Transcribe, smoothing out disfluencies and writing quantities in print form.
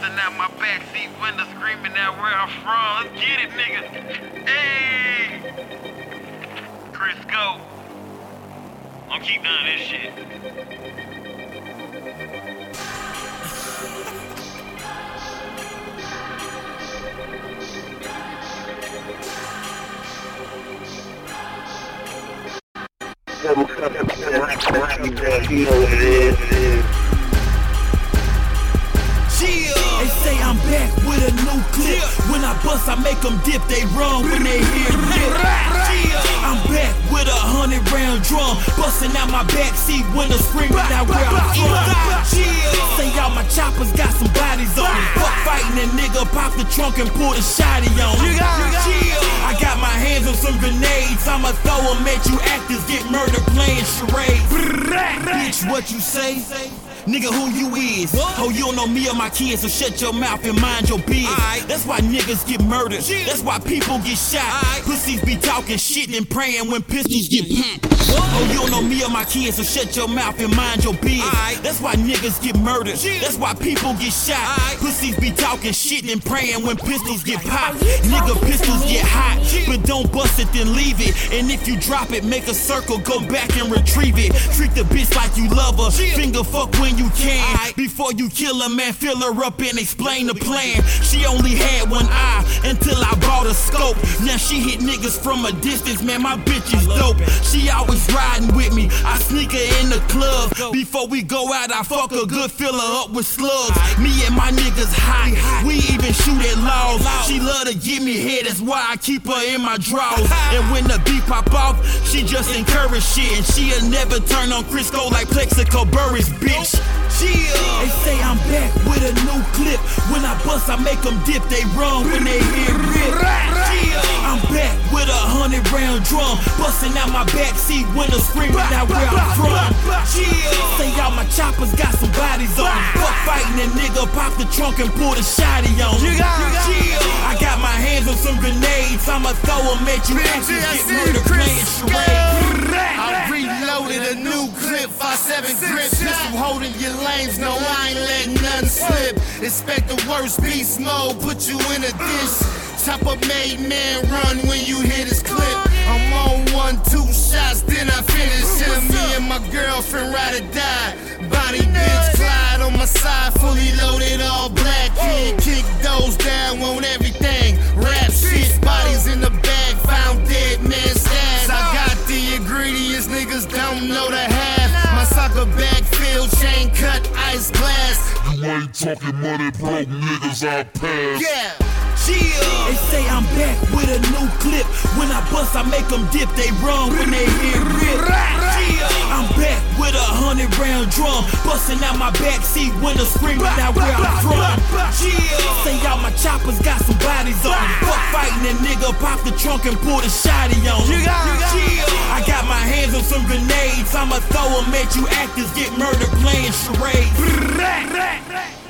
busting out my backseat window, screaming out where I'm from. Let's get it, nigga. Hey, Crisco. I'm keep doing this shit. They say I'm back with a new clip. When I bust, I make them dip. They run when they hear rip. I'm back with 100-round drum, busting out my backseat window, screaming out where I'm from. Say all my choppers got some bodies on it. Fuck fighting that nigga, pop the trunk and pull the shotty on it. I got my hands on some grenades. I'ma throw them at you actors, get murdered playing charades. Bitch, what you say? Nigga, who you is? Oh, you don't know me or my kids, so shut your mouth and mind your biz. That's why niggas get murdered. That's why people get shot. Pussies be talking shit and praying when pistols get popped. Oh, you don't know me or my kids, so shut your mouth and mind your biz. That's why niggas get murdered. That's why people get shot. Pussies be talking shit and praying when pistols get popped. Nigga, pistols get hot, but don't bust it, then leave it. And if you drop it, make a circle, go back and retrieve it. Treat the bitch like you love her. Finger fuck when you can. Before you kill her, man, fill her up and explain the plan. She only had one eye until I bought a scope. Now she hit niggas from a distance, man, my bitch is dope. She always riding with me, I sneak her in the club. Before we go out, I fuck her good, fill her up with slugs. Me and my niggas hot, we even shoot at laws. She love to give me head, that's why I keep her in my drawers. And when the beat pop off, she just encourage shit. And she'll never turn on Crisco like Plexico Burris, bitch. They say I'm back with a new clip. When I bust, I make them dip. They run when they hear rip. I'm back with 100-round drum, busting out my backseat window, screaming out where I'm from. Say all my choppers got some bodies on them. Fuck fighting that nigga, pop the trunk and pull the shotty on them. I got my hands on some grenades. I'ma throw them at you actors, get murdered playing charades. I reloaded a new clip, 5.7 grip. Pistol holding your lanes, no, I ain't letting nothing slip. Expect the worst beast mode, put you in a dish. Chopper made man run when you hit his clip. I'm on 1-2 shots, then I finish him. Me and my girlfriend ride or die. Bonnie bitch Clyde on my side, fully loaded, all black. Kid kick those down, want everything. Rap shit, bodies in the bag, found dead man stabbed. I got the ingredients, niggas don't know the half. My soccer bag filled, chain cut, ice glass. You ain't talking money, broke niggas, I pass. Yeah. They say I'm back with a new clip. When I bust, I make them dip. They run when they hear rip. I'm back with 100-round drum, busting out my backseat window, screaming out where I'm from. Say all my choppers got some bodies on them. Fuck fighting that nigga, pop the trunk and pull the shotty on them. I got my hands on some grenades. I'ma throw them at you actors, get murdered playing charades.